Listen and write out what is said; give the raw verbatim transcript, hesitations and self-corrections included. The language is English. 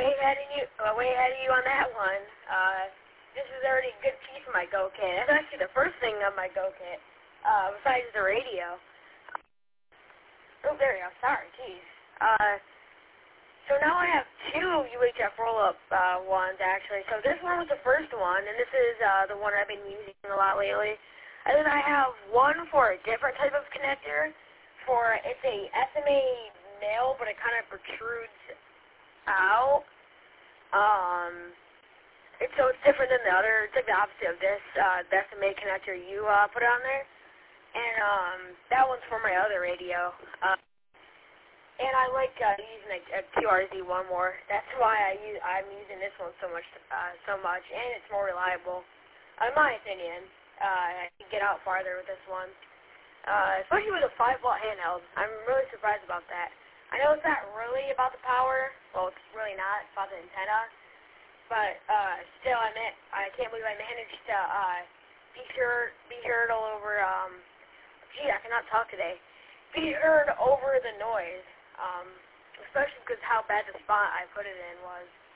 way ahead of you, uh, way ahead of you on that one. Uh, this is already a good piece of my Go Kit. That's actually the first thing on my Go Kit, uh, besides the radio. Oh, there we go. Sorry, geez. Uh, so now I have two U H F roll-up uh, ones, actually. So this one was the first one, and this is uh, the one I've been using a lot lately. And then I have one for a different type of connector. For it's a S M A nail, but it kind of protrudes out. Um, it's, so it's different than the other. It's like the opposite of this, uh, the S M A connector you uh, put on there. And um, that one's for my other radio. Uh, and I like uh, using a, a Q R Z one more. That's why I use, I'm using this one so much, uh, so much, and it's more reliable, in my opinion. Uh, I can get out farther with this one. Uh, especially with a five watt handheld. I'm really surprised about that. I know it's not really about the power. Well, it's really not. It's about the antenna. But uh, still, I mean, I can't believe I managed to uh, be heard, be heard all over. Um, gee, I cannot talk today. Be heard over the noise, um, especially because how bad the spot I put it in was.